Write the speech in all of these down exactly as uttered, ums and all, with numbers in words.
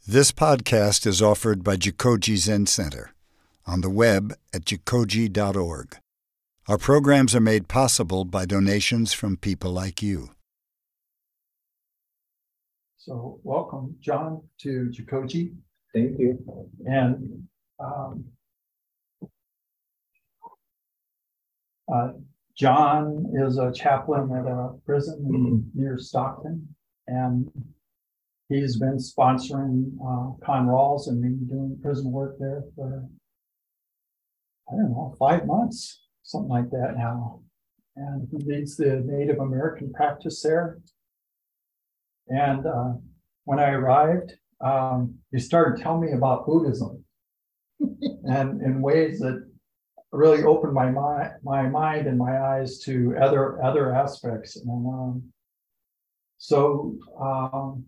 This podcast is offered by Jikoji Zen Center on the web at jikoji dot org. Our programs are made possible by donations from people like you. So welcome, John, to Jikoji. Thank you. And um, uh, John is a chaplain at a prison near Stockton, and he's been sponsoring uh, Con Rawls and me doing prison work there for, I don't know, five months, something like that now. And he leads the Native American practice there. And uh, when I arrived, um, he started telling me about Buddhism and in ways that really opened my mind, my mind and my eyes to other other aspects. And um, so um,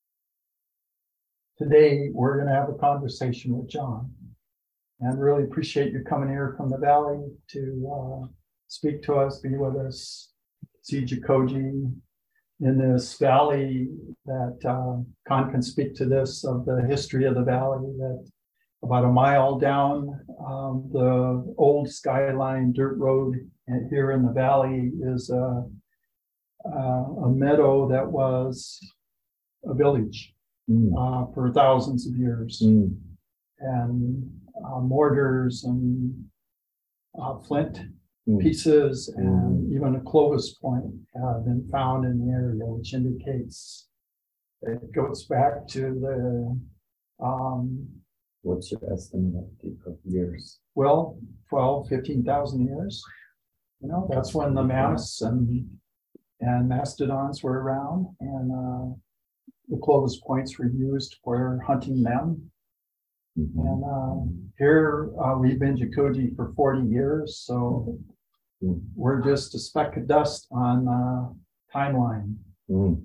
today we're going to have a conversation with John, and really appreciate you coming here from the Valley to uh, speak to us, be with us, see Jikoji in this valley that uh, Con can speak to this of the history of the valley. That about a mile down um, the old Skyline dirt road, and here in the valley is a, a, a meadow that was a village mm. uh, for thousands of years, mm. and uh, mortars and uh, flint mm. pieces and mm. even a Clovis point have been found in the area, which indicates it goes back to the um, what's your estimate of years? Well, twelve, fifteen thousand years. You know, that's when the mammoths and and mastodons were around, and uh, the Clovis points were used for hunting them. Mm-hmm. And uh, here uh, we've been Jikoji for forty years, so mm-hmm. we're just a speck of dust on the timeline. Mm-hmm.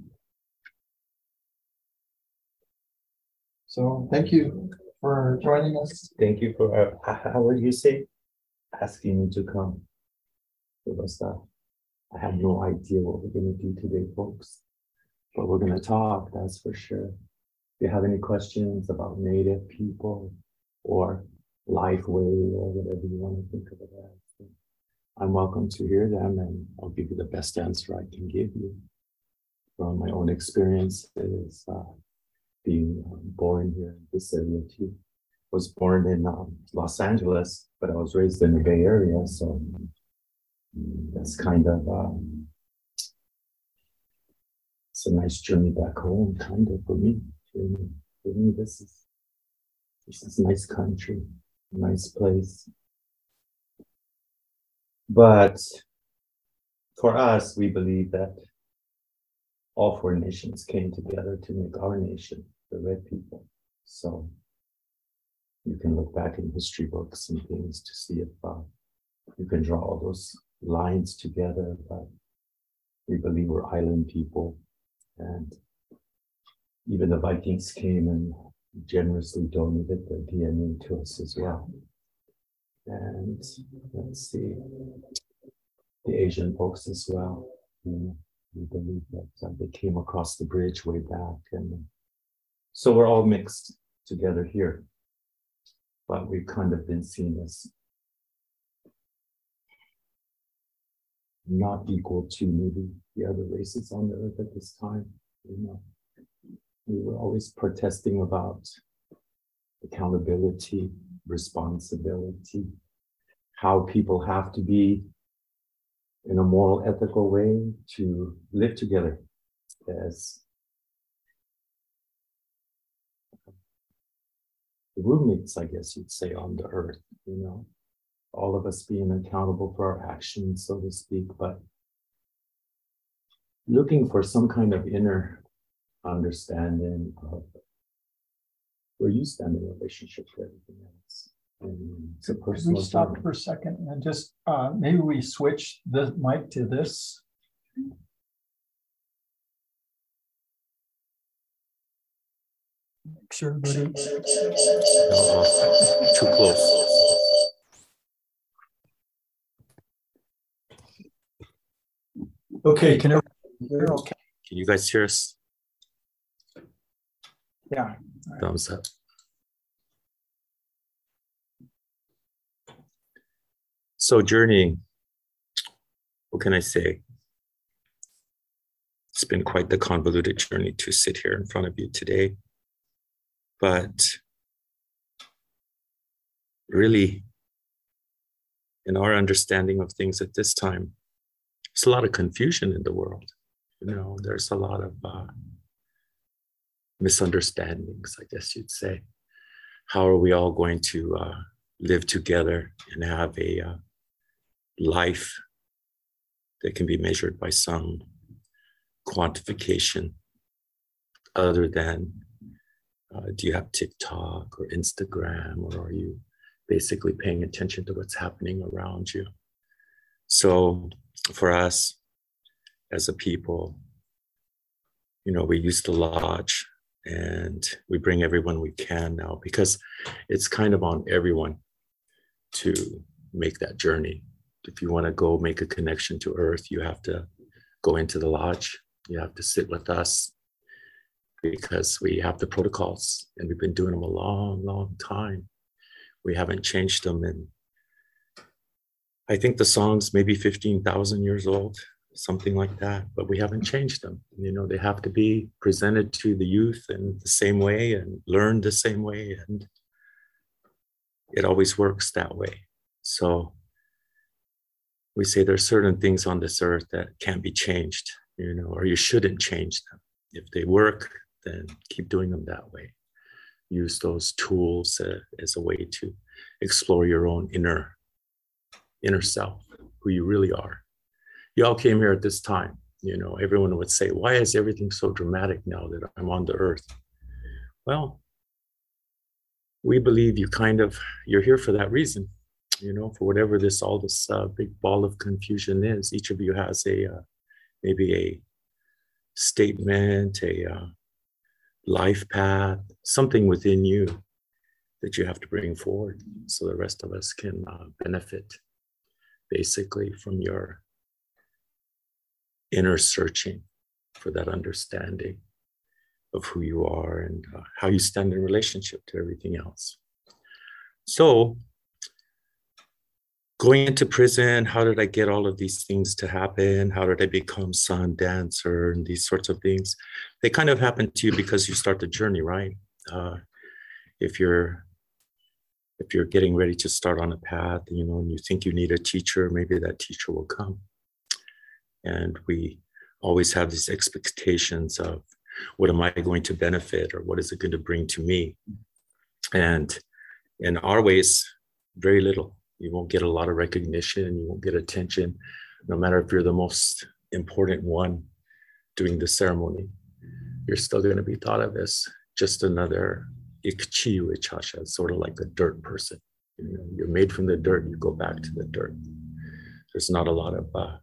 So thank you for joining us. Thank you for, uh, how would you say, asking me to come. It was, uh, I had no idea what we're going to do today, folks, but we're going to talk, that's for sure. If you have any questions about Native people or life way or whatever you want to think of it as, I'm welcome to hear them, and I'll give you the best answer I can give you from my own experiences. Uh, being um, born here in this area too. Was born in um, Los Angeles, but I was raised in the Bay Area, so that's kind of um, it's a nice journey back home, kind of for me. For me, for me this is this is a nice country, nice place. But for us, we believe that all four nations came together to make our nation, the Red people. So you can look back in history books and things to see if uh, you can draw all those lines together. But we believe we're island people, and even the Vikings came and generously donated their D N A to us as well. And let's see, the Asian folks as well. You know, we believe that uh, they came across the bridge way back, and so we're all mixed together here. But we've kind of been seen as not equal to maybe the other races on the earth at this time. You know, we were always protesting about accountability, responsibility, how people have to be in a moral, ethical way to live together as roommates, I guess you'd say, on the earth, you know, all of us being accountable for our actions, so to speak, but looking for some kind of inner understanding of where you stand in relationship to everything else. And it's a personal. Can we stop for a second and just uh, maybe we switch the mic to this? Make sure everybody. Uh, too close. Okay, can everybody hear okay? Can you guys hear us? Yeah. Right. Thumbs up. So journeying, what can I say? It's been quite the convoluted journey to sit here in front of you today. But really, in our understanding of things at this time, there's a lot of confusion in the world. You know, there's a lot of uh, misunderstandings, I guess you'd say. How are we all going to uh, live together and have a uh, life that can be measured by some quantification other than uh, do you have TikTok or Instagram, or are you basically paying attention to what's happening around you? So for us as a people, you know, we use the lodge and we bring everyone we can now, because it's kind of on everyone to make that journey. If you want to go make a connection to Earth, you have to go into the lodge. You have to sit with us because we have the protocols and we've been doing them a long, long time. We haven't changed them. And I think the song's maybe fifteen thousand years old, something like that, but we haven't changed them. You know, they have to be presented to the youth in the same way and learned the same way. And it always works that way. So we say there's certain things on this earth that can't be changed, you know, or you shouldn't change them. If they work, then keep doing them that way. Use those tools uh, as a way to explore your own inner, inner self, who you really are. You all came here at this time, you know, everyone would say, why is everything so dramatic now that I'm on the earth? Well, we believe you kind of, you're here for that reason. You know, for whatever this, all this uh, big ball of confusion is, each of you has a, uh, maybe a statement, a uh, life path, something within you that you have to bring forward so the rest of us can uh, benefit basically from your inner searching for that understanding of who you are and uh, how you stand in relationship to everything else. So, going into prison, how did I get all of these things to happen? How did I become sun dancer and these sorts of things? They kind of happen to you because you start the journey, right? Uh, if you're if you're getting ready to start on a path, you know, and you think you need a teacher, maybe that teacher will come. And we always have these expectations of what am I going to benefit, or what is it going to bring to me? And in our ways, very little. You won't get a lot of recognition. You won't get attention, no matter if you're the most important one doing the ceremony. You're still going to be thought of as just another ikchiu ichasha, sort of like a dirt person. You know, you're made from the dirt. You go back to the dirt. There's not a lot of, uh,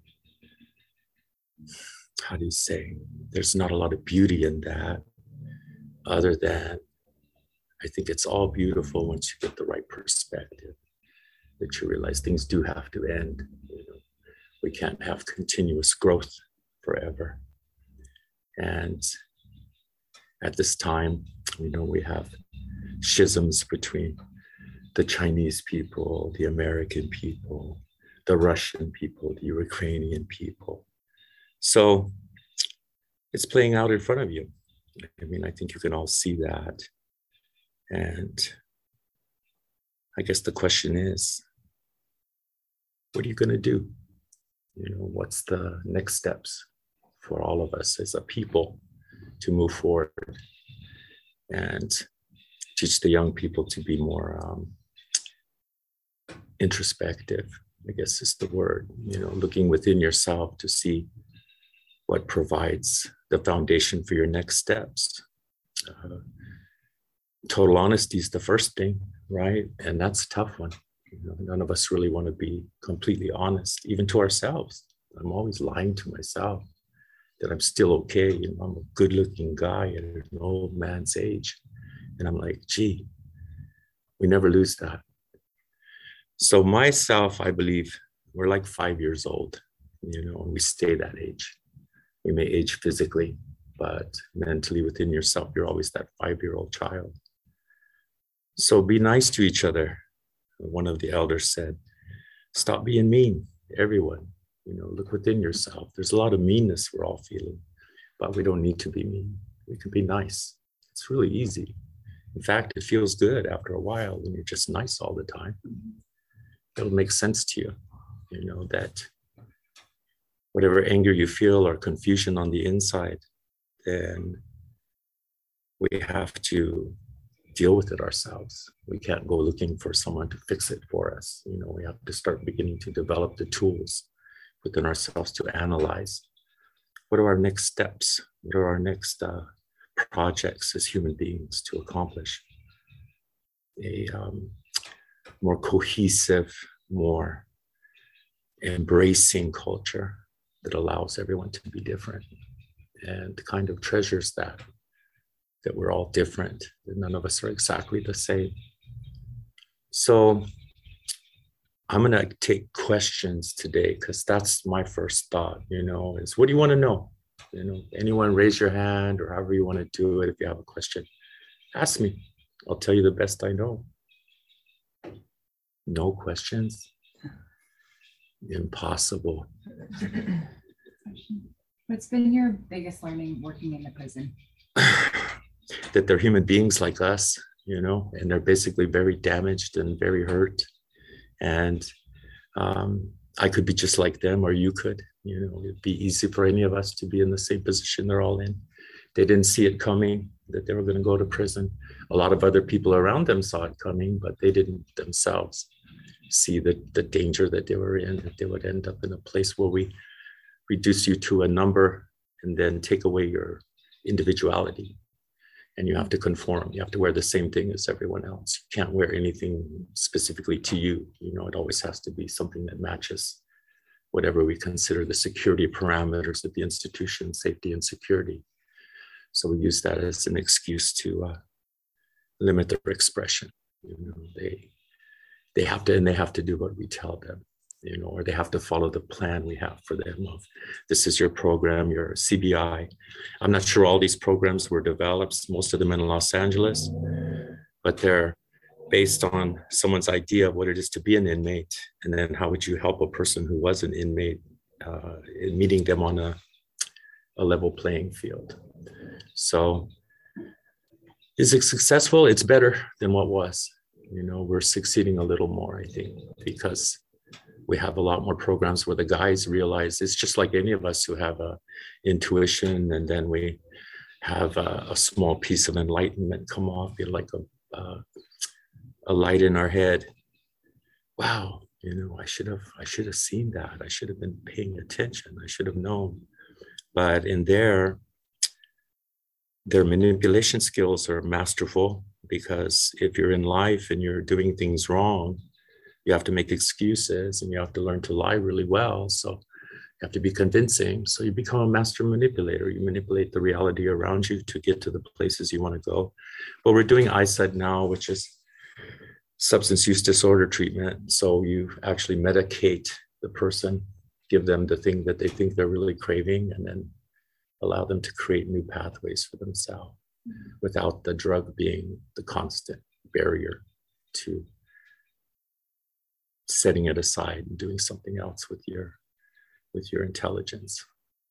how do you say? There's not a lot of beauty in that, other than I think it's all beautiful once you get the right perspective. That you realize things do have to end. You know, we can't have continuous growth forever. And at this time, you know, we have schisms between the Chinese people, the American people, the Russian people, the Ukrainian people. So it's playing out in front of you. I mean, I think you can all see that. And I guess the question is, what are you going to do? You know, what's the next steps for all of us as a people to move forward and teach the young people to be more um, introspective, I guess is the word, you know, looking within yourself to see what provides the foundation for your next steps. Uh, total honesty is the first thing, right? And that's a tough one. You know, none of us really want to be completely honest, even to ourselves. I'm always lying to myself that I'm still okay. You know, I'm a good-looking guy at an old man's age. And I'm like, gee, we never lose that. So myself, I believe we're like five years old, you know, and we stay that age. We may age physically, but mentally within yourself, you're always that five-year-old child. So be nice to each other. One of the elders said, stop being mean, everyone. You know, look within yourself. There's a lot of meanness we're all feeling, but we don't need to be mean. We can be nice. It's really easy. In fact, it feels good after a while when you're just nice all the time. It'll make sense to you, you know, that whatever anger you feel or confusion on the inside, then we have to deal with it ourselves. We can't go looking for someone to fix it for us. You know, we have to start beginning to develop the tools within ourselves to analyze what are our next steps, what are our next uh, projects as human beings to accomplish a um, more cohesive, more embracing culture that allows everyone to be different and kind of treasures that, that we're all different, that none of us are exactly the same. So I'm gonna take questions today because that's my first thought, you know, is what do you want to know? You know, anyone raise your hand or however you want to do it. If you have a question, ask me. I'll tell you the best I know. No questions? Impossible. What's been your biggest learning working in the prison? That they're human beings like us, you know, and they're basically very damaged and very hurt. And um, I could be just like them, or you could, you know, it'd be easy for any of us to be in the same position they're all in. They didn't see it coming, that they were going to go to prison. A lot of other people around them saw it coming, but they didn't themselves see the, the danger that they were in, that they would end up in a place where we reduce you to a number and then take away your individuality. And you have to conform. You have to wear the same thing as everyone else. You can't wear anything specifically to you. You know, it always has to be something that matches whatever we consider the security parameters of the institution, safety and security. So we use that as an excuse to uh, limit their expression. You know, they they have to, and they have to do what we tell them, you know, or they have to follow the plan we have for them of this is your program, your C B I. I'm not sure all these programs were developed, most of them in Los Angeles, but they're based on someone's idea of what it is to be an inmate. And then how would you help a person who was an inmate uh, in meeting them on a, a level playing field. So is it successful? It's better than what was. You know, we're succeeding a little more, I think, because we have a lot more programs where the guys realize it's just like any of us who have a intuition, and then we have a, a small piece of enlightenment come off, you know, like a, uh, a light in our head. Wow, you know, I should have, I should have seen that. I should have been paying attention. I should have known. But in there, their manipulation skills are masterful, because if you're in life and you're doing things wrong, you have to make excuses and you have to learn to lie really well. So you have to be convincing. So you become a master manipulator. You manipulate the reality around you to get to the places you want to go. But we're doing I S E D now, which is substance use disorder treatment. So you actually medicate the person, give them the thing that they think they're really craving, and then allow them to create new pathways for themselves without the drug being the constant barrier to setting it aside and doing something else with your with your intelligence.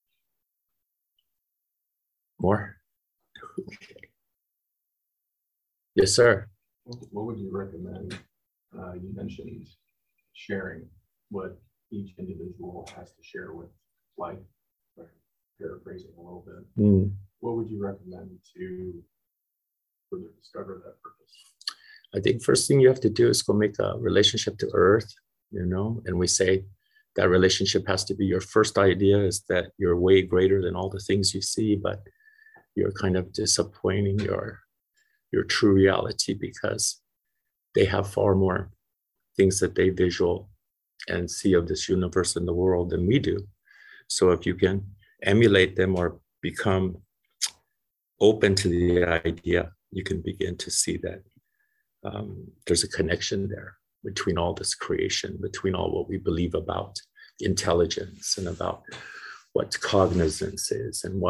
More? Okay. Yes, sir. What would you recommend? Uh, you mentioned sharing what each individual has to share with life, paraphrasing a little bit. Mm. What would you recommend to further discover that purpose? I think first thing you have to do is go make a relationship to earth, you know, and we say that relationship has to be your first idea is that you're way greater than all the things you see, but you're kind of disappointing your, your true reality because they have far more things that they visual and see of this universe and the world than we do. So if you can emulate them or become open to the idea, you can begin to see that um, there's a connection there between all this creation, between all what we believe about intelligence and about what cognizance is and what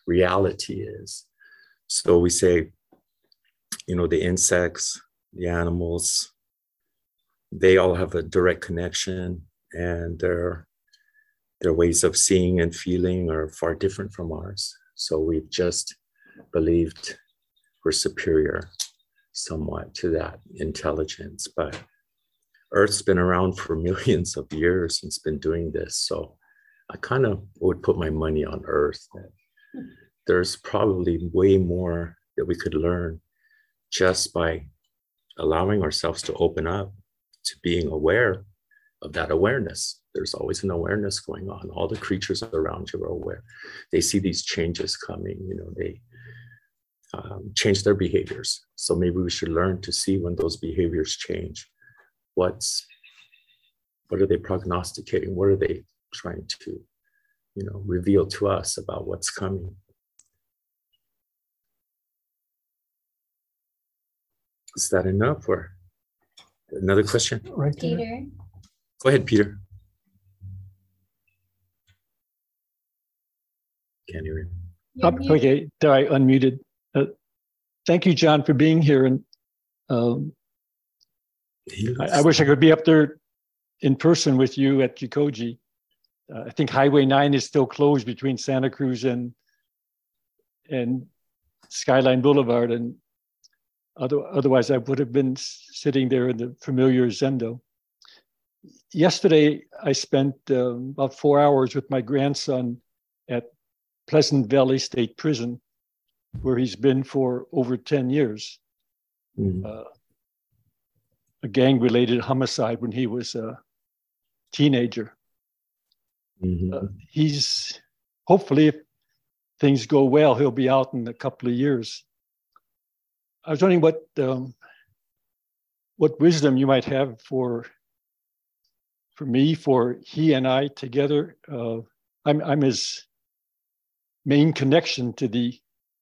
reality is. So we say, you know, the insects, the animals, they all have a direct connection, and their their ways of seeing and feeling are far different from ours. So we've just believed we're superior somewhat to that intelligence. But Earth's been around for millions of years and it's been doing this. So I kind of would put my money on Earth that there's probably way more that we could learn just by allowing ourselves to open up to being aware of that awareness. There's always an awareness going on. All the creatures around you are aware. They see these changes coming, you know, they um, change their behaviors. So maybe we should learn to see when those behaviors change. What's, what are they prognosticating? What are they trying to, you know, reveal to us about what's coming? Is that enough, or another question? Right there. Peter, Go ahead, Peter. Can't hear you. you're Um, muted. okay, there I unmuted. Uh, thank you, John, for being here. And um, He I, looks- I wish I could be up there in person with you at Jikoji. Uh, I think Highway nine is still closed between Santa Cruz and and Skyline Boulevard, and other, otherwise I would have been sitting there in the familiar Zendo. Yesterday, I spent um, about four hours with my grandson at Pleasant Valley State Prison, where he's been for over ten years. Mhm. Uh, a gang-related homicide when he was a teenager. Mhm. Uh, he's, hopefully, if things go well, he'll be out in a couple of years. I was wondering what um, what wisdom you might have for for me, for he and I together. Uh, I'm I'm his main connection to the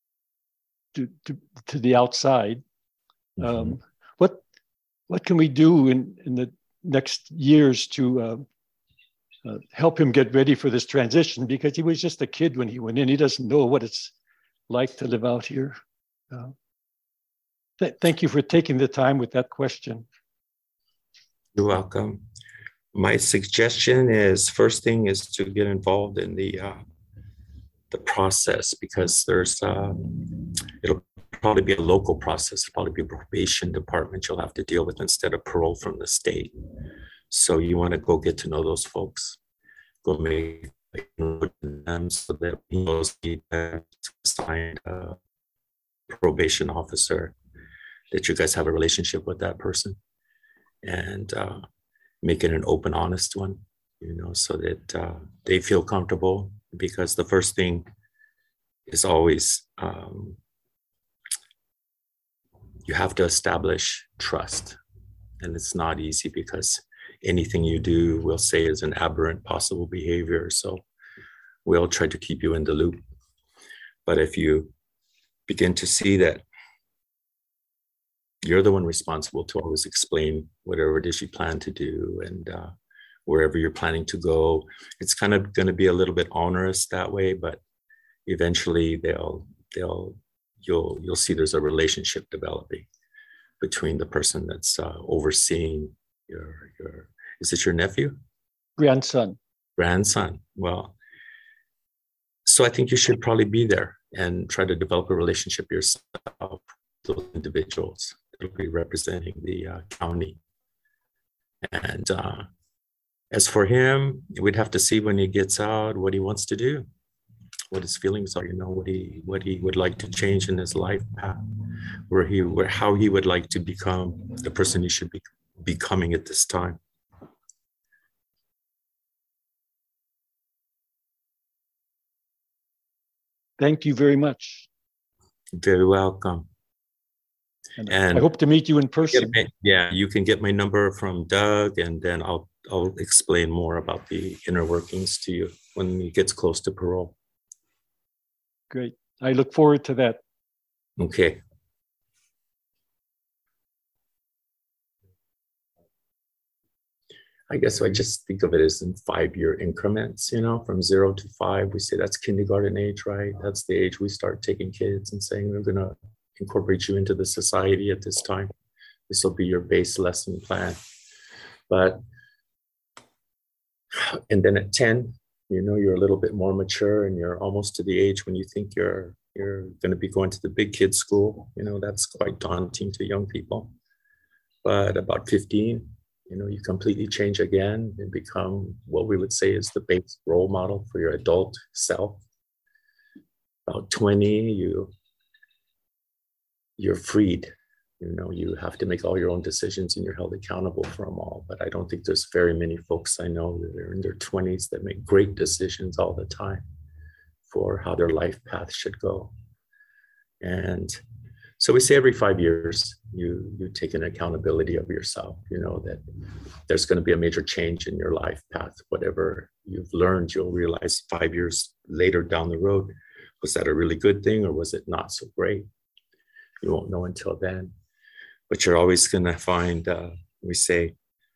to to, to the outside. Mhm. Um, what what can we do in, in the next years to uh, uh, help him get ready for this transition? Because he was just a kid when he went in. He doesn't know what it's like to live out here. Uh, th- thank you for taking the time with that question. You're welcome. My suggestion is, first thing is to get involved in the uh, the process, because there's uh, it'll probably be a local process. It'll probably be a probation department you'll have to deal with instead of parole from the state. So you want to go get to know those folks. Go make them so that he knows he has assigned a probation officer, that you guys have a relationship with that person, and uh, make it an open, honest one, you know, so that uh, they feel comfortable. Because the first thing is always um, you have to establish trust, and it's not easy because anything you do we'll say is an aberrant possible behavior. So we'll try to keep you in the loop. But if you begin to see that you're the one responsible to always explain whatever it is you plan to do, and uh, wherever you're planning to go, it's kind of going to be a little bit onerous that way, but eventually they'll they'll you'll you'll see there's a relationship developing between the person that's uh, overseeing your your is it your nephew? Grandson. Grandson. Well, so I think you should probably be there and try to develop a relationship yourself with those individuals that'll be representing the uh, county. And uh, as for him, we'd have to see when he gets out what he wants to do, what his feelings are, you know, what he what he would like to change in his life path, where he where how he would like to become the person he should be becoming at this time. Thank you very much. Very welcome. And, And I hope to meet you in Get person. my- yeah, you can get my number from Doug, and then I'll I'll explain more about the inner workings to you when he gets close to parole. Great. I look forward to that. Okay. I guess I just think of it as in five-year increments, you know, from zero to five. We say that's kindergarten age, right? That's the age we start taking kids and saying we're going to incorporate you into the society at this time. This will be your base lesson plan. But, and then at ten, you know, you're a little bit more mature and you're almost to the age when you think you're you're going to be going to the big kids school. You know, that's quite daunting to young people. But about fifteen, you know, you completely change again and become what we would say is the base role model for your adult self. About twenty, you, you're freed. You know, you have to make all your own decisions and you're held accountable for them all. But I don't think there's very many folks I know that are in their twenties that make great decisions all the time for how their life path should go. And so we say every five years, you, you take an accountability of yourself, you know, that there's going to be a major change in your life path. Whatever you've learned, you'll realize five years later down the road, was that a really good thing or was it not so great? You won't know until then. But you're always going to find, uh, we say,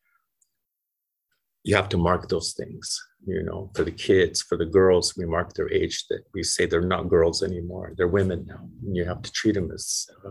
you have to mark those things, you know, for the kids, for the girls, we mark their age, that we say they're not girls anymore, they're women now. And you have to treat them as uh,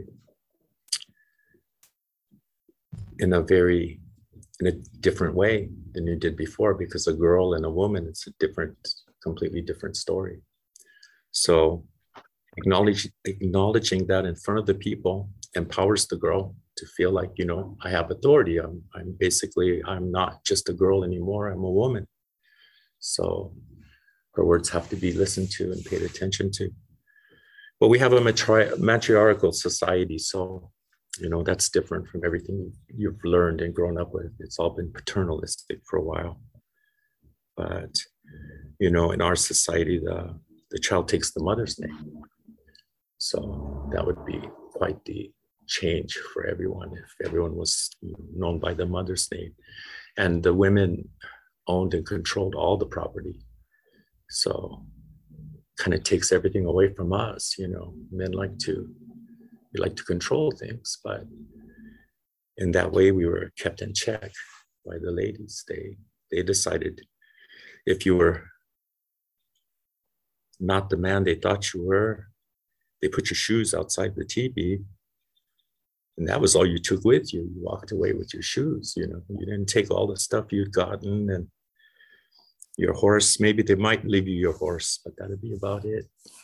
in a very, in a different way than you did before, because a girl and a woman, it's a different, completely different story. So acknowledge, acknowledging that in front of the people empowers the girl to feel like, you know, I have authority. I'm, I'm basically, I'm not just a girl anymore, I'm a woman. So her words have to be listened to and paid attention to. But we have a matri- matriarchal society. So, you know, that's different from everything you've learned and grown up with. It's all been paternalistic for a while. But, you know, in our society, the, the child takes the mother's name. So that would be quite the change for everyone if everyone was known by the mother's name. And the women owned and controlled all the property. So kind of takes everything away from us, you know. Men like to, we like to control things, but in that way we were kept in check by the ladies. They, they decided if you were not the man they thought you were, they put your shoes outside the teepee, and that was all you took with you. You walked away with your shoes, you know. You didn't take all the stuff you'd gotten and your horse. Maybe they might leave you your horse, but that'd be about it.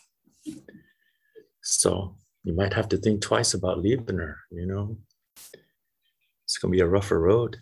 So you might have to think twice about leaving her, you know. It's gonna be a rougher road.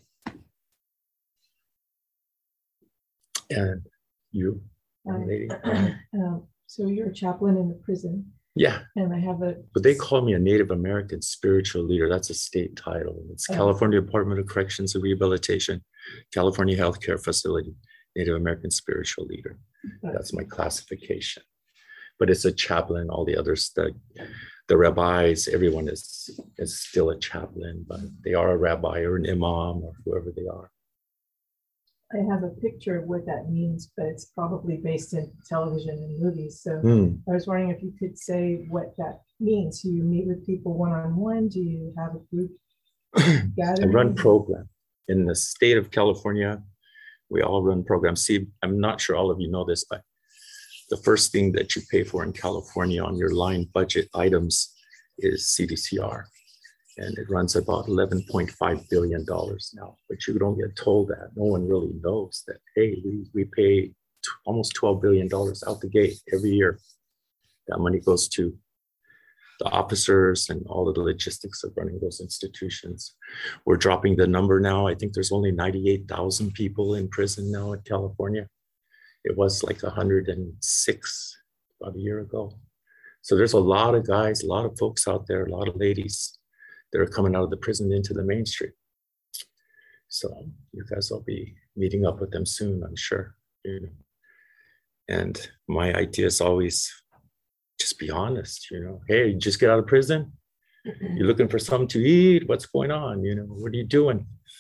And you, young lady? Uh, so you're a chaplain in the prison. Yeah. And I have a. But they call me a Native American spiritual leader. That's a state title. It's oh. California Department of Corrections and Rehabilitation, California Healthcare Facility, Native American spiritual leader. Okay. That's my classification. But it's a chaplain. All the others, the, the rabbis, everyone is, is still a chaplain, but they are a rabbi or an imam or whoever they are. I have a picture of what that means, but it's probably based in television and movies. So mm. I was wondering if you could say what that means. Do you meet with people one-on-one? Do you have a group gathering? I run program. In the state of California, we all run programs. See, I'm not sure all of you know this, but the first thing that you pay for in California on your line budget items is C D C R. And it runs about eleven point five billion dollars now, but you don't get told that. No one really knows that, hey, we, we pay t- almost twelve billion dollars out the gate every year. That money goes to the officers and all of the logistics of running those institutions. We're dropping the number now. I think there's only ninety-eight thousand people in prison now in California. It was like one hundred six about a year ago. So there's a lot of guys, a lot of folks out there, a lot of ladies that are coming out of the prison into the mainstream. So you guys will be meeting up with them soon, I'm sure. You know. And my idea is always just be honest, you know. Hey, you just get out of prison? You're looking for something to eat? What's going on? You know, what are you doing?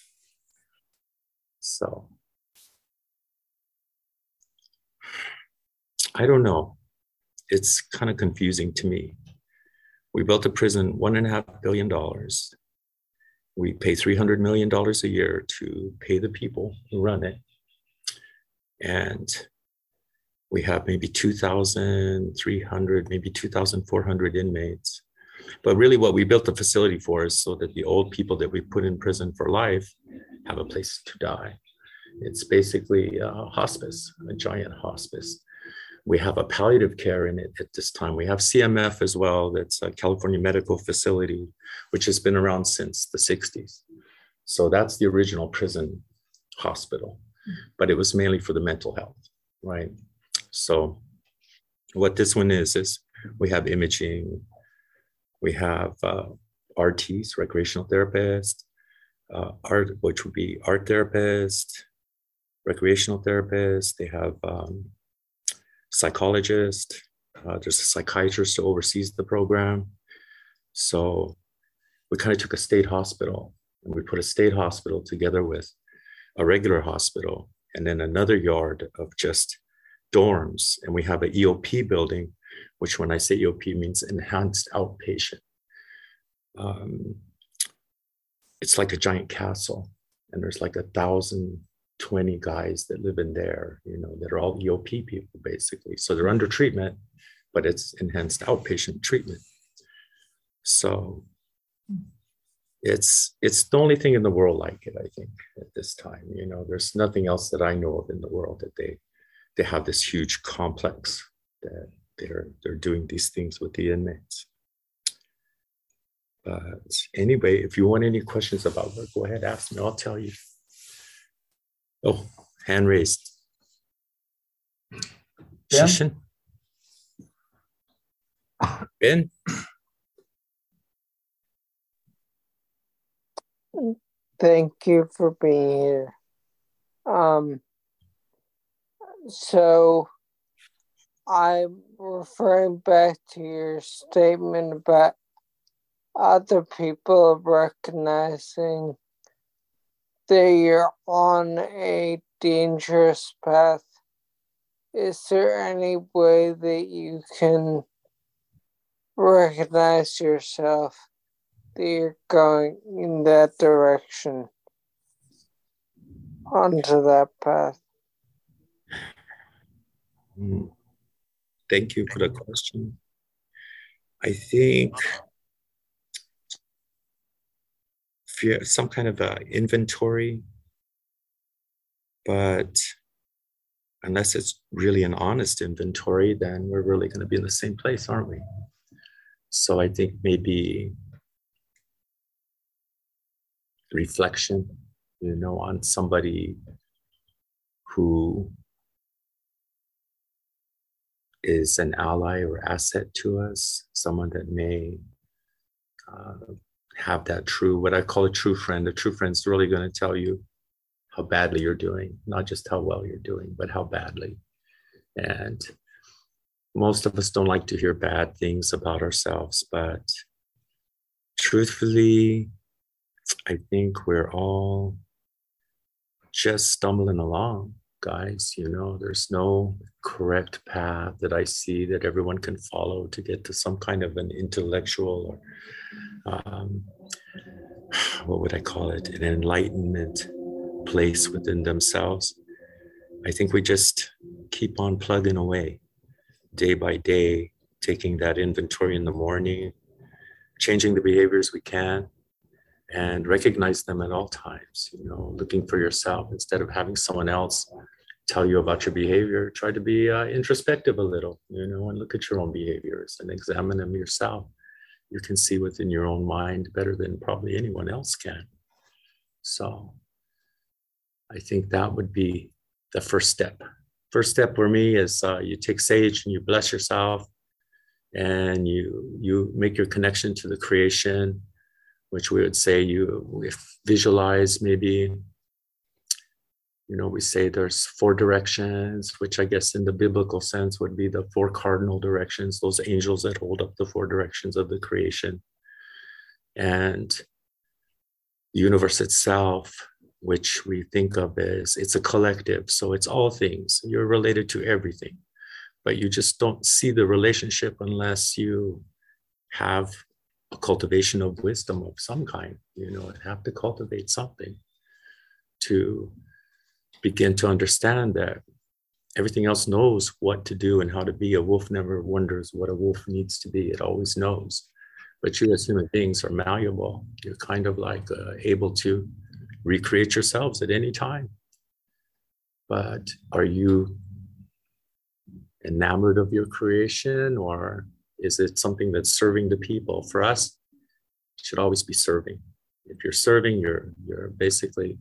So I don't know. It's kind of confusing to me. We built a prison, one and a half billion dollars. We pay three hundred million dollars a year to pay the people who run it. And we have maybe two thousand three hundred, maybe two thousand four hundred inmates. But really what we built the facility for is so that the old people that we put in prison for life have a place to die. It's basically a hospice, a giant hospice. We have a palliative care in it at this time. We have C M F as well. That's a California Medical Facility, which has been around since the sixties. So that's the original prison hospital, but it was mainly for the mental health, right? So what this one is, is we have imaging, we have uh, R Ts, recreational therapists, uh, art, which would be art therapists, recreational therapists. They have um, psychologist, uh, there's a psychiatrist who oversees the program. So we kind of took a state hospital and we put a state hospital together with a regular hospital and then another yard of just dorms. And we have an E O P building, which when I say E O P means enhanced outpatient. Um, it's like a giant castle and there's like a thousand twenty guys that live in there, you know, that are all E O P people basically. So they're under treatment, but it's enhanced outpatient treatment. So it's it's the only thing in the world like it, I think, at this time. You know, there's nothing else that I know of in the world that they they have this huge complex that they're they're doing these things with the inmates. But anyway, if you want any questions about it, go ahead, ask me, I'll tell you. Oh, hand raised. Ben? Shishin? Ben? Thank you for being here. Um, so I'm referring back to your statement about other people recognizing that you're on a dangerous path. Is there any way that you can recognize yourself that you're going in that direction, onto that path? Mm. Thank you for the question. I think if you have some kind of a inventory, but unless it's really an honest inventory, then we're really going to be in the same place, aren't we? So I think maybe reflection, you know, on somebody who is an ally or asset to us, someone that may uh, have that true, what I call a true friend. A true friend's really going to tell you how badly you're doing, not just how well you're doing, but how badly. And most of us don't like to hear bad things about ourselves, but truthfully, I think we're all just stumbling along, guys. You know, there's no correct path that I see that everyone can follow to get to some kind of an intellectual or um, what would I call it, an enlightenment place within themselves. I think we just keep on plugging away day by day, taking that inventory in the morning, changing the behaviors we can, and recognize them at all times, you know, looking for yourself instead of having someone else tell you about your behavior. Try to be uh, introspective a little, you know, and look at your own behaviors and examine them yourself. You can see within your own mind better than probably anyone else can. So I think that would be the first step. First step for me is uh, you take sage and you bless yourself and you, you make your connection to the creation, which we would say you if visualize maybe, you know, we say there's four directions, which I guess in the biblical sense would be the four cardinal directions, those angels that hold up the four directions of the creation. And the universe itself, which we think of as, it's a collective. So it's all things. You're related to everything, but you just don't see the relationship unless you have a cultivation of wisdom of some kind. You know, I have to cultivate something to begin to understand that everything else knows what to do and how to be. A wolf never wonders what a wolf needs to be. It always knows. But you as human beings are malleable. You're kind of like uh, able to recreate yourselves at any time. But are you enamored of your creation, or is it something that's serving the people? For us, it should always be serving. If you're serving, you're you're basically,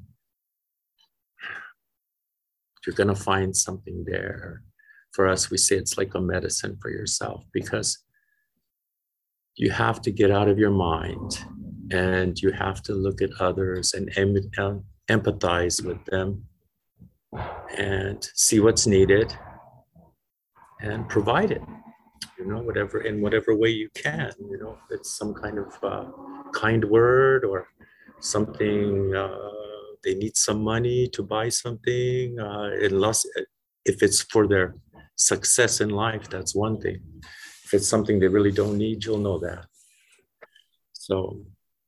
you're going to find something there. For us, we say it's like a medicine for yourself, because you have to get out of your mind and you have to look at others and em- empathize with them and see what's needed and provide it, you know, whatever, in whatever way you can, you know, if it's some kind of uh, kind word or something, uh, they need some money to buy something, uh, unless, if it's for their success in life, that's one thing. If it's something they really don't need, you'll know that. So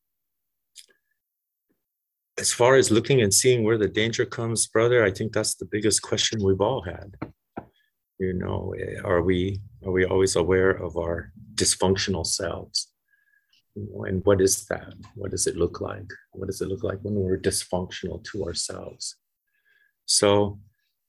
as far as looking and seeing where the danger comes, brother, I think that's the biggest question we've all had. You know, are we are we always aware of our dysfunctional selves? You know, and what is that? What does it look like? What does it look like when we're dysfunctional to ourselves? So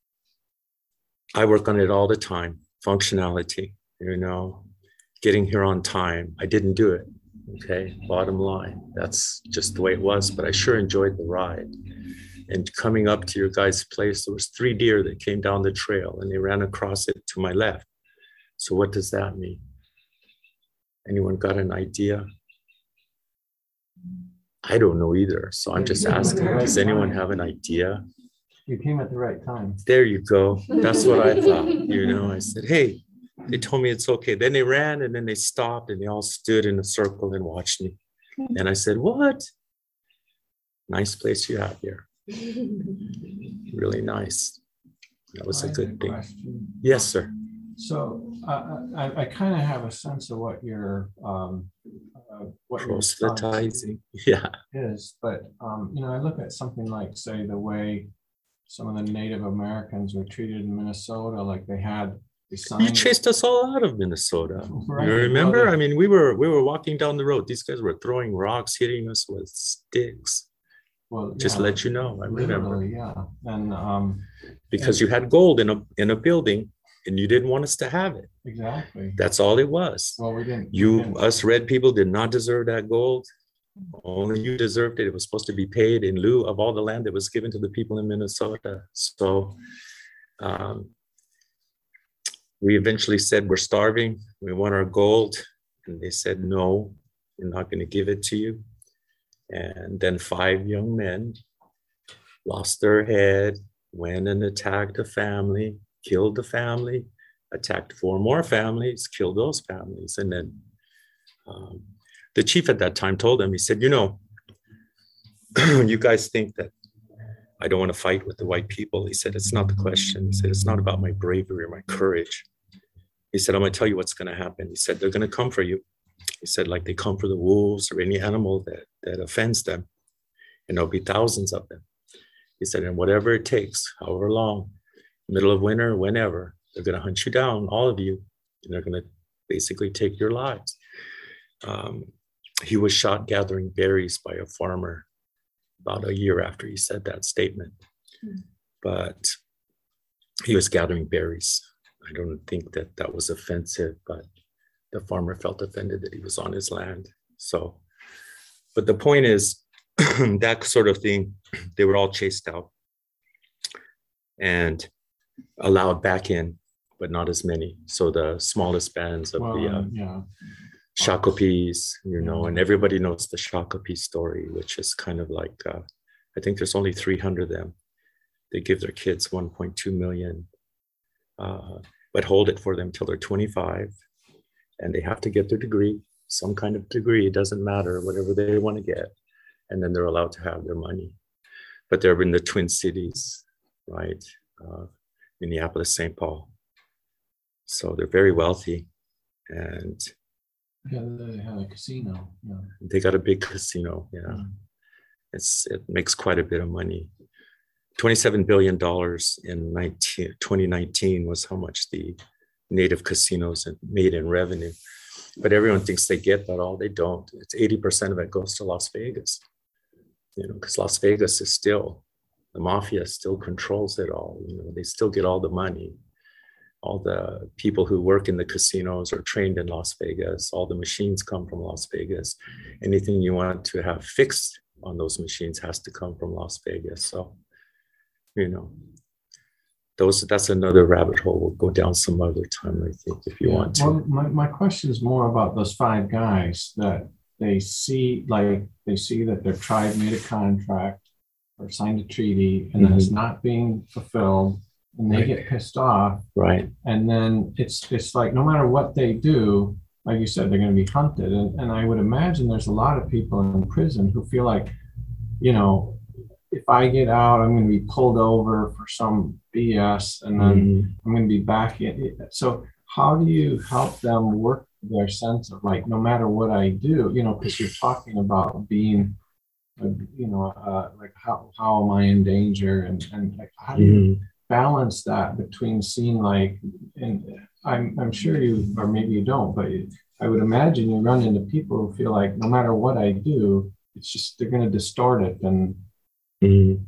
I work on it all the time. Functionality, you know, getting here on time. I didn't do it. Okay, bottom line. That's just the way it was, but I sure enjoyed the ride. And coming up to your guys' place, there was three deer that came down the trail and they ran across it to my left. So what does that mean? Anyone got an idea? I don't know either. So I'm just asking, does anyone have an idea? You came at the right time. There you go. That's what I thought. You know, I said, hey, they told me it's okay. Then they ran and then they stopped and they all stood in a circle and watched me. And I said, what? Nice place you have here. Really nice. That was a good thing. Question. Yes, sir. So uh, I, I kind of have a sense of what your um, uh, what proselytizing, yeah, is, but um, you know, I look at something like, say, the way some of the Native Americans were treated in Minnesota, like they had. You chased us all out of Minnesota. Right. You remember? Well, I mean, we were we were walking down the road. These guys were throwing rocks, hitting us with sticks. Well, just yeah, let you know. I remember. Yeah, and um, because and, you had gold in a in a building, and you didn't want us to have it. Exactly. That's all it was. Well, we didn't. You we didn't. Us red people did not deserve that gold. Only you deserved it. It was supposed to be paid in lieu of all the land that was given to the people in Minnesota. So. Um, We eventually said, we're starving, we want our gold. And they said, no, we're not going to give it to you. And then five young men lost their head, went and attacked a family, killed the family, attacked four more families, killed those families. And then um, the chief at that time told them, he said, you know, you guys think that I don't want to fight with the white people. He said, it's not the question. He said, it's not about my bravery or my courage. He said, I'm going to tell you what's going to happen. He said, they're going to come for you. He said, like they come for the wolves or any animal that, that offends them. And there'll be thousands of them. He said, and whatever it takes, however long, middle of winter, whenever, they're going to hunt you down, all of you, and they're going to basically take your lives. Um, he was shot gathering berries by a farmer about a year after he said that statement. Mm. But he was gathering berries. I don't think that that was offensive, but the farmer felt offended that he was on his land. So, but the point is that sort of thing, they were all chased out and allowed back in, but not as many. So the smallest bands of well, the uh, yeah. Shakopis, you know, and everybody knows the Shakopee story, which is kind of like, uh, I think there's only three hundred of them. They give their kids one point two million, uh, but hold it for them till they're twenty-five. And they have to get their degree, some kind of degree, it doesn't matter, whatever they want to get. And then they're allowed to have their money. But they're in the Twin Cities, right? Uh, Minneapolis, Saint Paul. So they're very wealthy. And Yeah, they have a casino. Yeah. They got a big casino. Yeah, mm. it's it makes quite a bit of money. twenty-seven billion dollars in nineteen, twenty nineteen was how much the native casinos made in revenue. But everyone thinks they get that all. They don't. It's eighty percent of it goes to Las Vegas. You know, because Las Vegas is still, the mafia still controls it all. You know, they still get all the money. All the people who work in the casinos are trained in Las Vegas. All the machines come from Las Vegas. Anything you want to have fixed on those machines has to come from Las Vegas. So, you know, those that's another rabbit hole. We'll go down some other time, I think, if you yeah. want to. Well, my, my question is more about those five guys that they see, like they see that their tribe made a contract or signed a treaty and mm-hmm. then it's not being fulfilled. And they right. get pissed off, right? And then it's it's like no matter what they do, like you said, they're going to be hunted. And, and I would imagine there's a lot of people in prison who feel like, you know, if I get out, I'm going to be pulled over for some B S, and then mm-hmm. I'm going to be back in. So how do you help them work their sense of like, no matter what I do, you know, because you're talking about being, uh, you know, uh, like how how am I in danger, and and like how do you mm-hmm. balance that between seeing like, and I'm I'm sure you, or maybe you don't, but I would imagine you run into people who feel like no matter what I do, it's just they're going to distort it. And mm.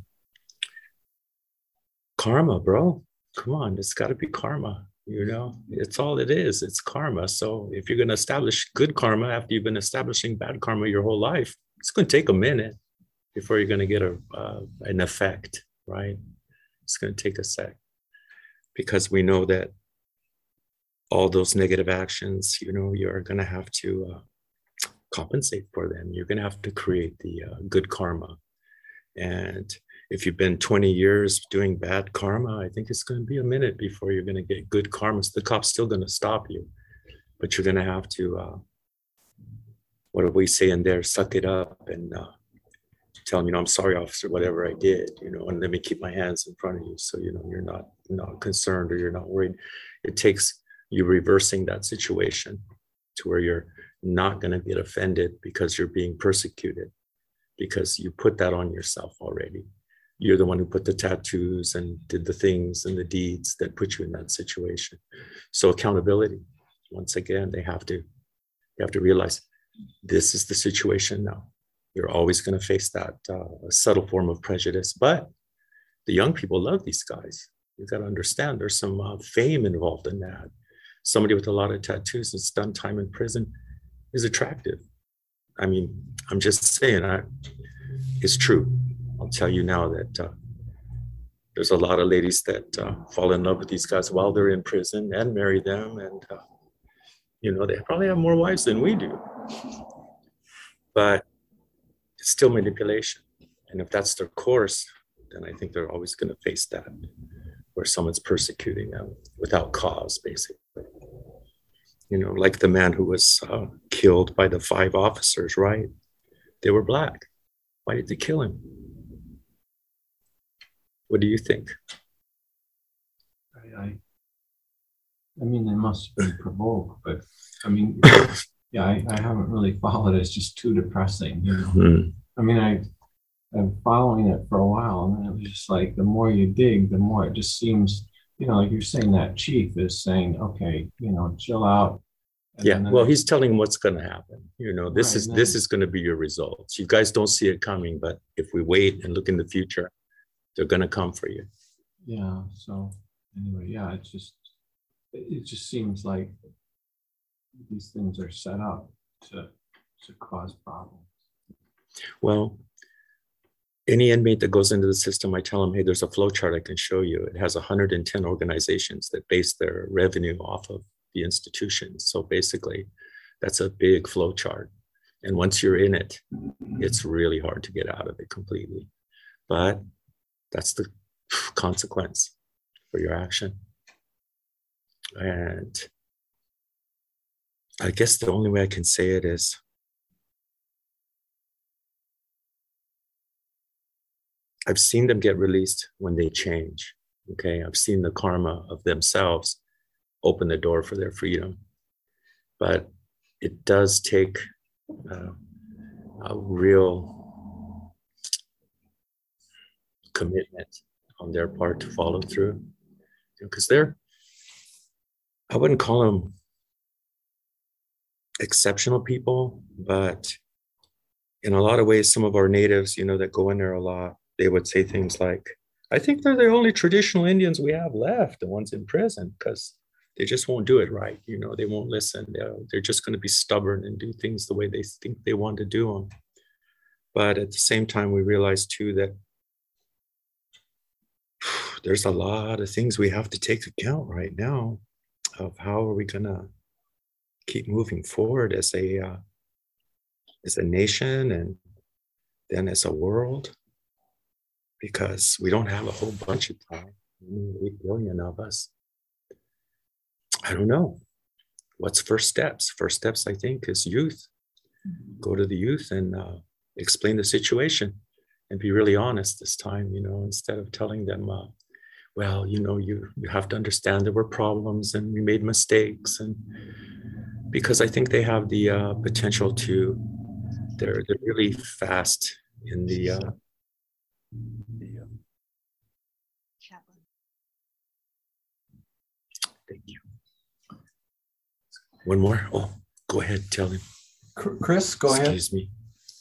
Karma, bro, come on, it's got to be karma. You know, it's all it is. It's karma. So if you're going to establish good karma after you've been establishing bad karma your whole life, it's going to take a minute before you're going to get a uh, an effect, right? It's going to take a sec, because we know that all those negative actions, you know, you're going to have to uh, compensate for them. You're going to have to create the uh, good karma. And if you've been twenty years doing bad karma, I think it's going to be a minute before you're going to get good karma. So the cop's still going to stop you, but you're going to have to, uh, what do we say in there? Suck it up and uh, tell them, you know, I'm sorry, officer, whatever I did, you know, and let me keep my hands in front of you. So, you know, you're not, not concerned or you're not worried. It takes you reversing that situation to where you're not going to get offended because you're being persecuted, because you put that on yourself already. You're the one who put the tattoos and did the things and the deeds that put you in that situation. So accountability, once again, they have to, they have to realize this is the situation now. You're always going to face that uh, subtle form of prejudice, but the young people love these guys. You've got to understand there's some uh, fame involved in that. Somebody with a lot of tattoos that's done time in prison is attractive. I mean, I'm just saying, I, it's true. I'll tell you now that uh, there's a lot of ladies that uh, fall in love with these guys while they're in prison and marry them. And, uh, you know, they probably have more wives than we do. But it's still manipulation. And if that's their course, then I think they're always going to face that, where someone's persecuting them without cause, basically. You know, like the man who was uh, killed by the five officers, right? They were black. Why did they kill him? What do you think? I, I, I mean, they must have been provoked, but I mean, yeah, I, I haven't really followed it. It's just too depressing, you know. Mm. I mean, I, I'm following it for a while, and it was just like, the more you dig, the more it just seems, you know, like you're saying, that chief is saying, okay, you know, chill out. Yeah, well, he's telling what's going to happen. You know, this right, is then, this is going to be your results. You guys don't see it coming, but if we wait and look in the future, they're going to come for you. Yeah. So anyway, yeah, it just it just seems like these things are set up to to cause problems. Well, any inmate that goes into the system, I tell them, hey, there's a flow chart I can show you. It has one hundred ten organizations that base their revenue off of the institution. So basically, that's a big flow chart. And once you're in it, it's really hard to get out of it completely. But that's the consequence for your action. And I guess the only way I can say it is, I've seen them get released when they change. Okay, I've seen the karma of themselves open the door for their freedom. But it does take uh, a real commitment on their part to follow through, because they're, I wouldn't call them exceptional people, but in a lot of ways, some of our natives, you know, that go in there a lot, they would say things like, I think they're the only traditional Indians we have left, the ones in prison, because they just won't do it right. You know, they won't listen. They're, they're just going to be stubborn and do things the way they think they want to do them. But at the same time, we realize too that there's a lot of things we have to take account right now of how are we going to keep moving forward as a uh, as a nation and then as a world, because we don't have a whole bunch of time. Eight billion of us. I don't know. What's first steps? First steps, I think, is youth. Go to the youth and uh, explain the situation and be really honest this time, you know, instead of telling them, uh, well, you know, you, you have to understand there were problems and we made mistakes. And because I think they have the uh, potential to, they're, they're really fast in the, uh, the um, thank you. One more. Oh, go ahead. Tell him. Chris, go ahead. Excuse me.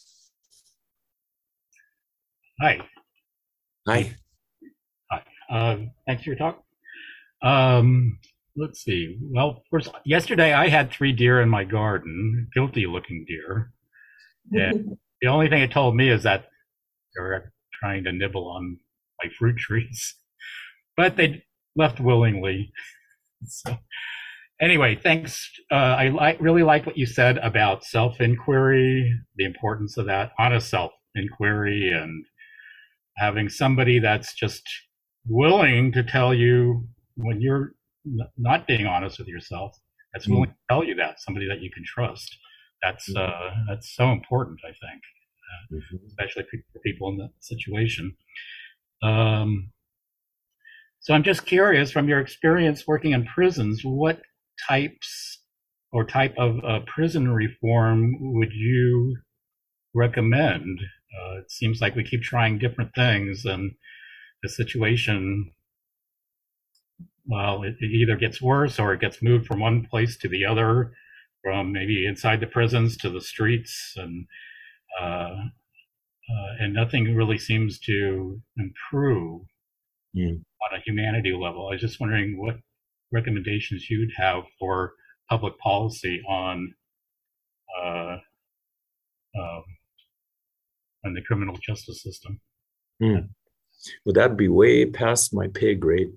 Hi. Hi. Hi. Uh, thanks for your talk. Um, let's see. Well, first, yesterday I had three deer in my garden, guilty-looking deer. And the only thing it told me is that they were trying to nibble on my fruit trees, but they left willingly. So, anyway, thanks. Uh, I li- really like what you said about self-inquiry, the importance of that, honest self-inquiry, and having somebody that's just willing to tell you when you're n- not being honest with yourself, that's willing mm. to tell you that, somebody that you can trust. That's uh, that's so important, I think, uh, mm-hmm. especially for people in that situation. Um, so I'm just curious, from your experience working in prisons, what types or type of uh, prison reform would you recommend? Uh, it seems like we keep trying different things, and the situation, well, it, it either gets worse or it gets moved from one place to the other, from maybe inside the prisons to the streets, and uh, uh, and nothing really seems to improve mm. on a humanity level. I was just wondering what recommendations you'd have for public policy on uh, uh, on the criminal justice system. Mm. Well, that'd be way past my pay grade.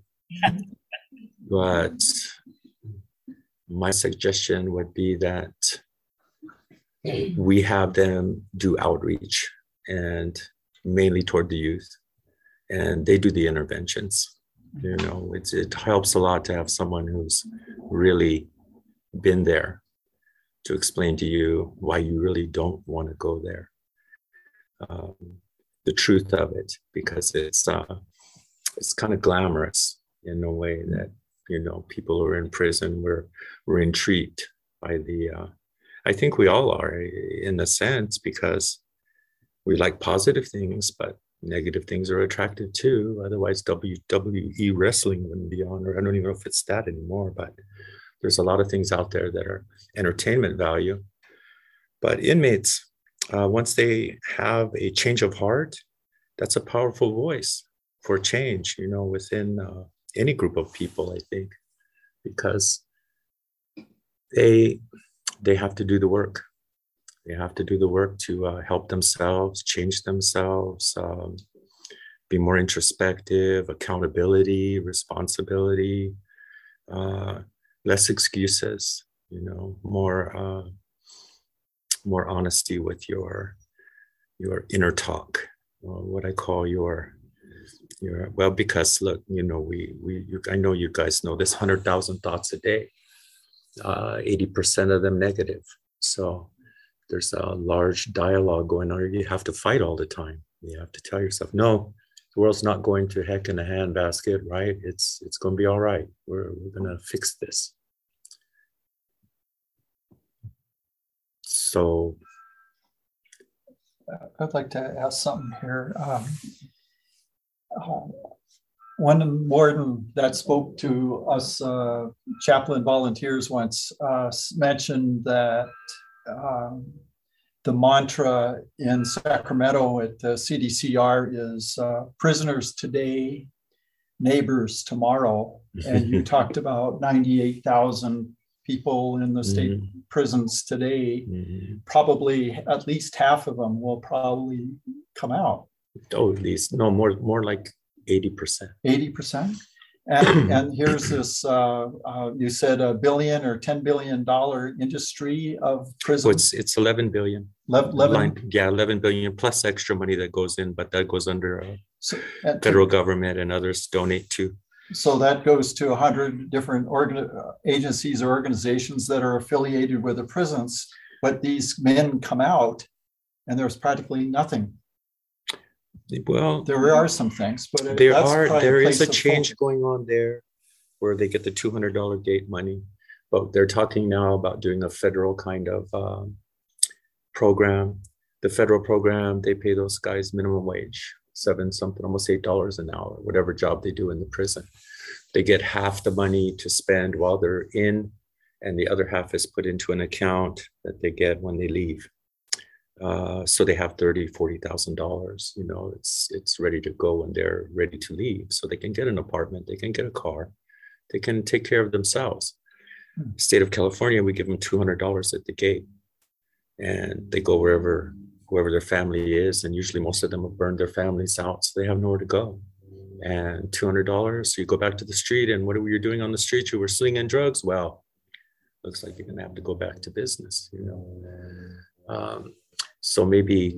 But my suggestion would be that we have them do outreach, and mainly toward the youth, and they do the interventions. You know, it's, it helps a lot to have someone who's really been there to explain to you why you really don't want to go there. Um, the truth of it, because it's uh, it's kind of glamorous in a way that, you know, people who are in prison were were intrigued by the. Uh, I think we all are, in a sense, because we like positive things, but negative things are attractive too. Otherwise, W W E wrestling wouldn't be on, or I don't even know if it's that anymore. But there's a lot of things out there that are entertainment value. But inmates, uh, once they have a change of heart, that's a powerful voice for change, you know, within uh, any group of people, I think, because they they have to do the work. They have to do the work to uh, help themselves, change themselves, um, be more introspective, accountability, responsibility, uh, less excuses, you know, more uh, more honesty with your your inner talk, or what I call your your well, because look, you know, we we you, I know you guys know this, one hundred thousand thoughts a day, uh, eighty percent of them negative. So there's a large dialogue going on. You have to fight all the time. You have to tell yourself, no, the world's not going to heck in a handbasket, right? It's it's going to be all right. We're we're going to fix this. So I'd like to ask something here. Um, uh, one warden that spoke to us uh, chaplain volunteers once uh, mentioned that um, the mantra in Sacramento at the C D C R is uh, prisoners today, neighbors tomorrow. And you talked about ninety-eight thousand people in the state mm-hmm. prisons today. Mm-hmm. Probably at least half of them will probably come out. Oh, at least, no, more, more like eighty percent. eighty percent? And, and here's this, uh, uh, you said a billion or ten billion dollar industry of prisons. Well, it's, it's eleven billion. eleven Line, yeah, eleven billion plus extra money that goes in, but that goes under uh, so, federal to, government and others donate to. So that goes to a hundred different organ, agencies or organizations that are affiliated with the prisons, but these men come out and there's practically nothing. Well, there are some things, but there are there is a change going on there where they get the two hundred dollar gate money, but they're talking now about doing a federal kind of um, program. The federal program, they pay those guys minimum wage, seven something, almost eight dollars an hour, whatever job they do in the prison. They get half the money to spend while they're in, and the other half is put into an account that they get when they leave. Uh, so they have thirty, forty thousand dollars. You know, it's it's ready to go when they're ready to leave. So they can get an apartment, they can get a car, they can take care of themselves. Hmm. State of California, we give them two hundred dollars at the gate, and they go wherever wherever their family is. And usually, most of them have burned their families out, so they have nowhere to go. And two hundred dollars, so you go back to the street, and what were you doing on the street? You were slinging drugs. Well, looks like you're gonna have to go back to business. You know. Um, So maybe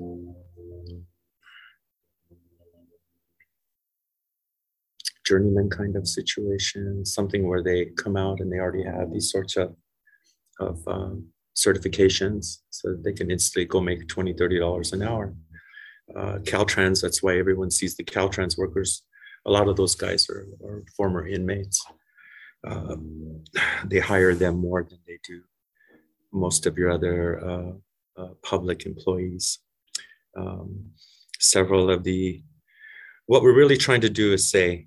journeyman kind of situation, something where they come out and they already have these sorts of, of um, certifications so that they can instantly go make twenty, thirty dollars an hour. Uh, Caltrans, that's why everyone sees the Caltrans workers. A lot of those guys are, are former inmates. Um, they hire them more than they do most of your other uh, Uh, public employees. Um, several of the, what we're really trying to do is say,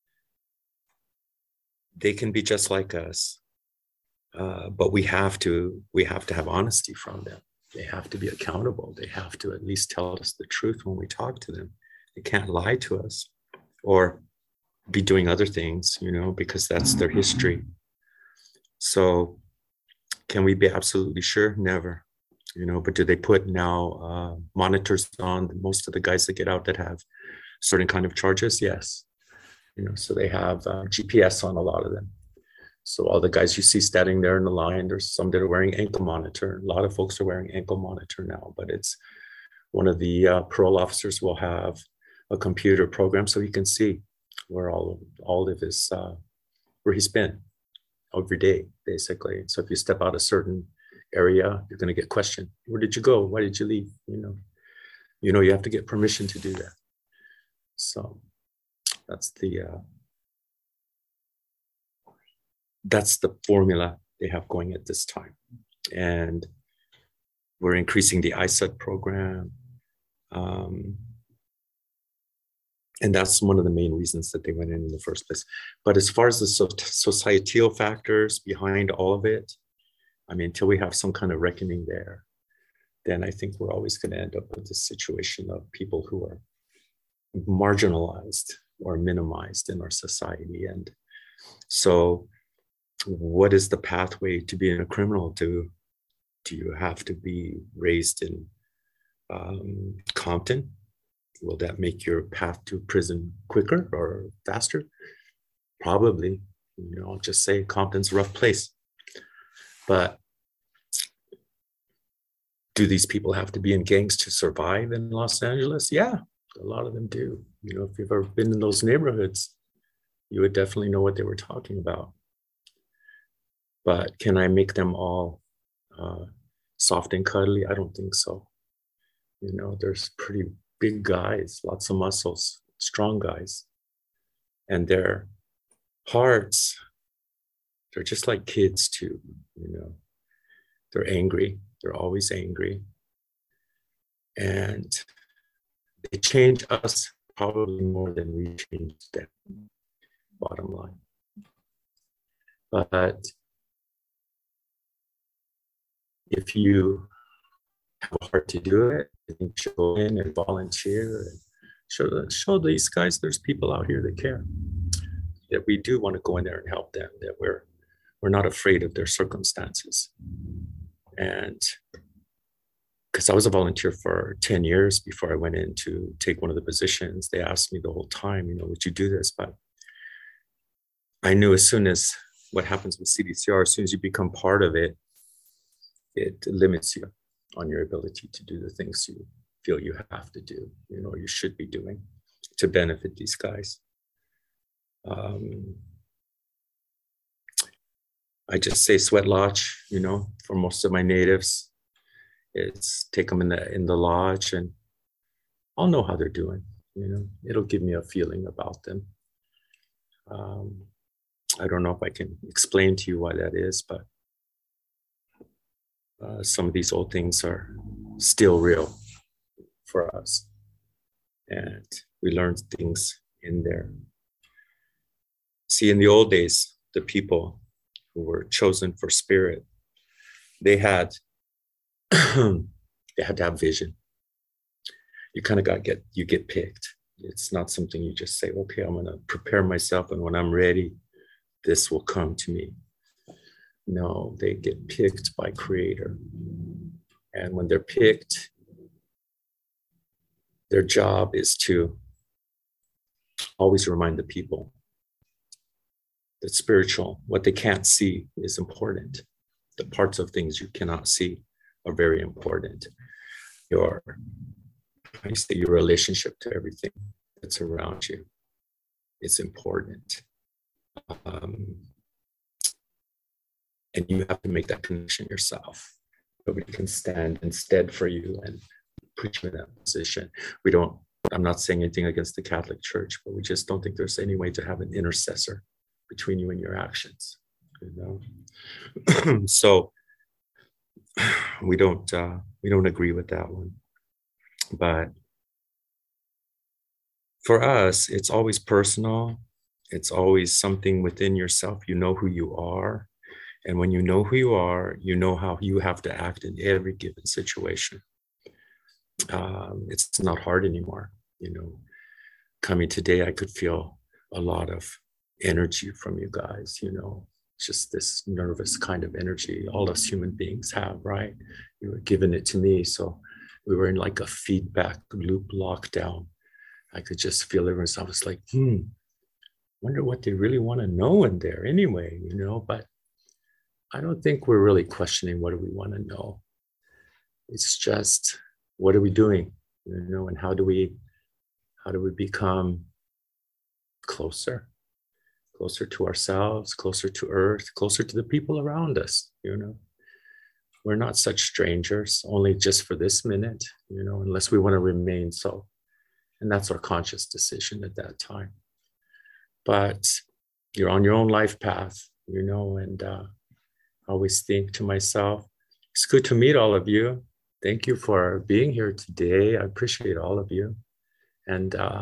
they can be just like us, uh, but we have to, we have to have honesty from them. They have to be accountable. They have to at least tell us the truth when we talk to them. They can't lie to us or be doing other things, you know, because that's their history. So can we be absolutely sure? Never. You know, but do they put now uh, monitors on most of the guys that get out that have certain kind of charges? Yes. You know, so they have uh, G P S on a lot of them. So all the guys you see standing there in the line, there's some that are wearing ankle monitor. A lot of folks are wearing ankle monitor now, but it's one of the uh, parole officers will have a computer program so he can see where all, all of his, uh, where he's been every day, basically. So if you step out a certain area, you're going to get questioned. Where did you go? Why did you leave? You know, you know, you have to get permission to do that. So that's the uh, that's the formula they have going at this time, and we're increasing the I S E T program, um, and that's one of the main reasons that they went in in the first place. But as far as the so societal factors behind all of it, I mean, until we have some kind of reckoning there, then I think we're always going to end up with this situation of people who are marginalized or minimized in our society. And so what is the pathway to being a criminal? Do, do you have to be raised in um, Compton? Will that make your path to prison quicker or faster? Probably. You know, I'll just say Compton's a rough place. But do these people have to be in gangs to survive in Los Angeles? Yeah, a lot of them do. You know, if you've ever been in those neighborhoods, you would definitely know what they were talking about. But can I make them all uh, soft and cuddly? I don't think so. You know, there's pretty big guys, lots of muscles, strong guys. And their hearts, they're just like kids too, you know. They're angry, They're always angry. And they change us probably more than we change them, bottom line. But if you have a heart to do it, I think you should go in and volunteer and show, show these guys there's people out here that care, that we do want to go in there and help them, that we're we're not afraid of their circumstances. And because I was a volunteer for ten years before I went in to take one of the positions, they asked me the whole time, you know, would you do this? But I knew as soon as what happens with C D C R, as soon as you become part of it, it limits you on your ability to do the things you feel you have to do, you know, you should be doing to benefit these guys. Um, I just say sweat lodge, you know, for most of my natives. It's take them in the in the lodge and I'll know how they're doing, you know, it'll give me a feeling about them. Um, I don't know if I can explain to you why that is, but uh, some of these old things are still real for us. And we learned things in there. See, in the old days, the people who were chosen for spirit, they had they had to have vision. You kind of got get you get picked. It's not something you just say, okay, I'm gonna prepare myself, and when I'm ready, this will come to me. No, they get picked by Creator. And when they're picked, their job is to always remind the people that spiritual, what they can't see is important. The parts of things you cannot see are very important. Your, I say your relationship to everything that's around you is important. Um, and you have to make that connection yourself. Nobody can stand instead for you and put you in that position. We don't, I'm not saying anything against the Catholic Church, but we just don't think there's any way to have an intercessor between you and your actions, you know? So we don't, uh, we don't agree with that one. But for us, it's always personal. It's always something within yourself. You know who you are. And when you know who you are, you know how you have to act in every given situation. Um, it's not hard anymore. You know, coming today, I could feel a lot of energy from you guys, you know, just this nervous kind of energy all us human beings have, right? You were giving it to me. So we were in like a feedback loop lockdown. I could just feel it. I was like, hmm, wonder what they really want to know in there anyway, you know, but I don't think we're really questioning what do we want to know. It's just, what are we doing, you know, and how do we, how do we become closer, closer to ourselves, closer to Earth, closer to the people around us, you know. We're not such strangers, only just for this minute, you know, unless we want to remain so. And that's our conscious decision at that time. But you're on your own life path, you know, and uh, I always think to myself, it's good to meet all of you. Thank you for being here today. I appreciate all of you. And uh,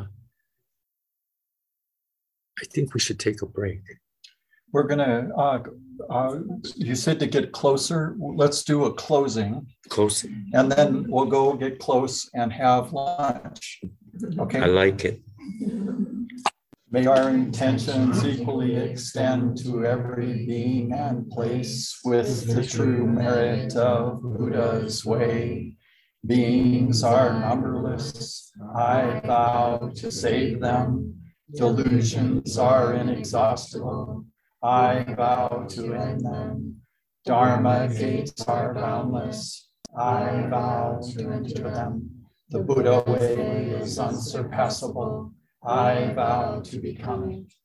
I think we should take a break. We're gonna, uh, uh, you said to get closer. Let's do a closing. Closing. And then we'll go get close and have lunch. Okay. I like it. May our intentions equally extend to every being and place with the true merit of Buddha's way. Beings are numberless. I vow to save them. Delusions are inexhaustible. I vow to end them. Dharma gates are boundless. I vow to enter them. The Buddha way is unsurpassable. I vow to become it.